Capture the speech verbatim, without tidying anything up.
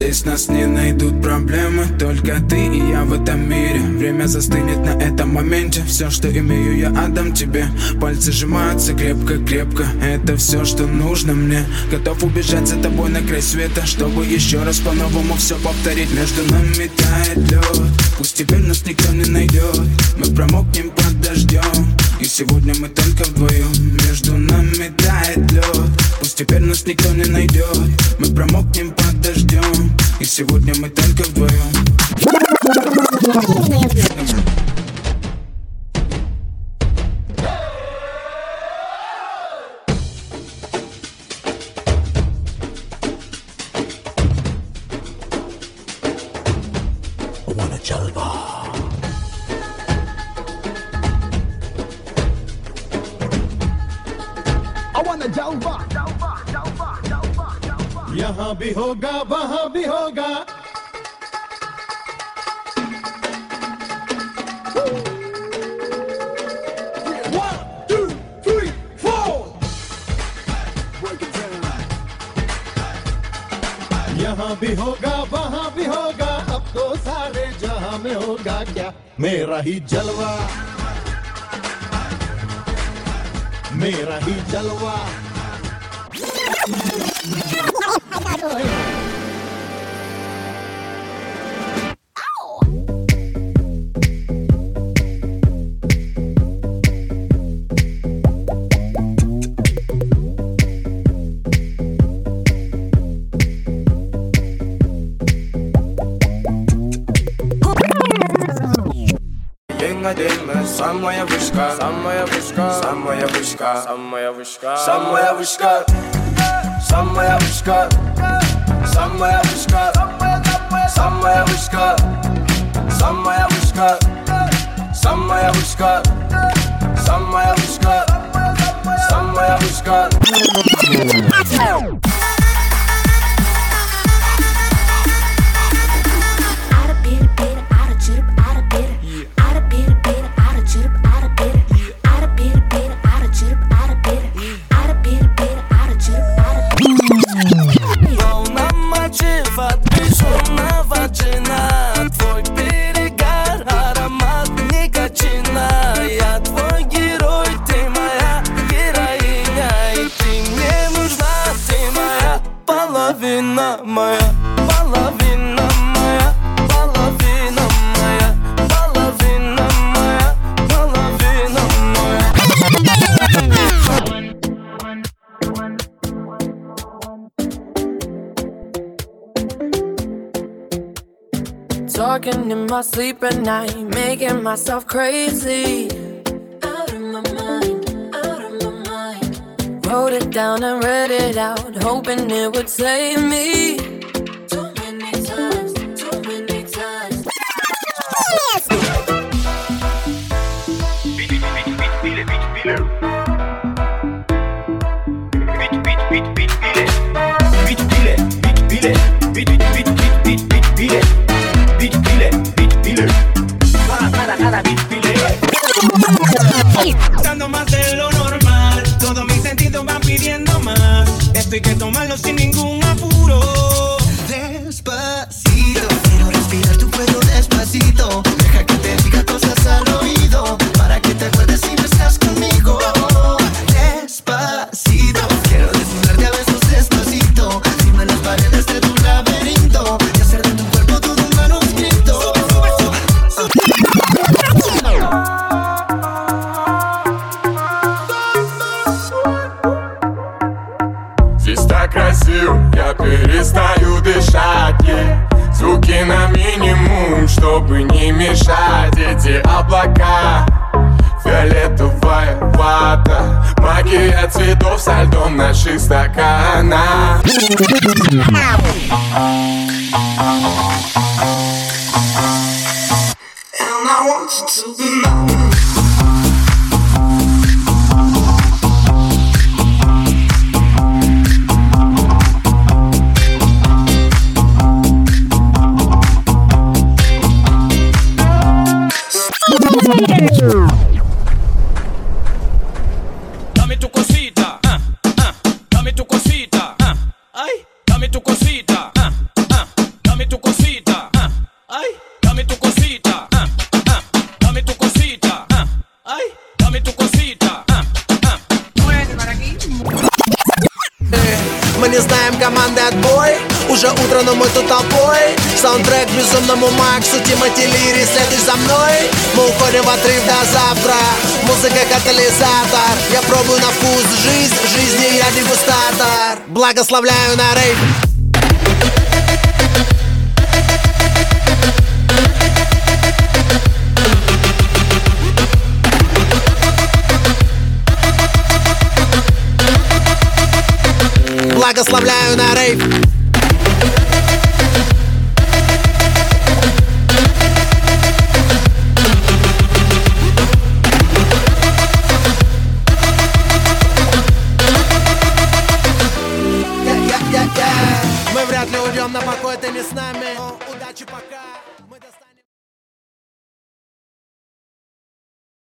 Здесь нас не найдут проблемы, только ты и я в этом мире. Время застынет на этом моменте. Все, что имею, я отдам тебе. Пальцы сжимаются крепко-крепко. Это все, что нужно мне. Готов убежать за тобой на край света, чтобы еще раз по-новому все повторить. Между нами тает лед, пусть теперь нас никто не найдет. Мы промокнем под дождем, и сегодня мы только вдвоем. Между нами тает лед, пусть теперь нас никто не найдет. Мы промокнем под дождем, и сегодня мы только вдвоем. यहाँ भी होगा वहाँ भी होगा One, two, three, four यहाँ भी होगा वहाँ भी होगा अब तो सारे जहाँ में होगा क्या मेरा ही जलवा मेरा ही जलवा Самая вышка, самая вышка, самая вышка, самая вышка, самая вышка, самая вышка, самая вышка, самая вышка, самая вышка, самая вышка, самая вышка, самая вышка. Половина моя, половина моя, половина моя, половина моя, половина моя. Talking in my sleep at night, making myself crazy. Out of my mind, out of my mind. Wrote it down and read it out, hoping it would save me. Too many times, too many times. Dando más de lo normal, todos mis sentidos van pidiendo más. Esto hay que tomarlo sin ningún apuro. Despacito, quiero respirar tu cuello despacito. Deja que te diga cosas al oído, para que te acuerdes si no estás conmigo. Despacito, quiero desnudarte a besos despacito, encima las paredes de tu laberinto, y hacer de tu cuerpo todo un manuscrito. Здесь так красиво, я перестаю дышать, yeah. Звуки на минимум, чтобы не мешать. Эти облака, фиолетовая вата, магия цветов со льдом в наших стаканах. And I want you to be mine. Dame tu cosita, ah, ah, dame tu cosita, ah, ay, dame tu cosita, ah, ah, tu cosita, ah, ay, dame tu cosita, ah, ah, dame tu cosita, ah, ay, dame tu cosita, ah, ah. Мы не знаем команды отбой. Уже утро, но мы тут толпой. Саундтрек безумному Максу, Тимати Лири, следуй за мной. Мы уходим в отрыв до завтра. Музыка катализатор. Я пробую на вкус жизнь, жизни я дегустатор. Благословляю на рейв. Благословляю на рейв. Мы вряд ли уйдем на покой, ты не с нами. Удачи, пока.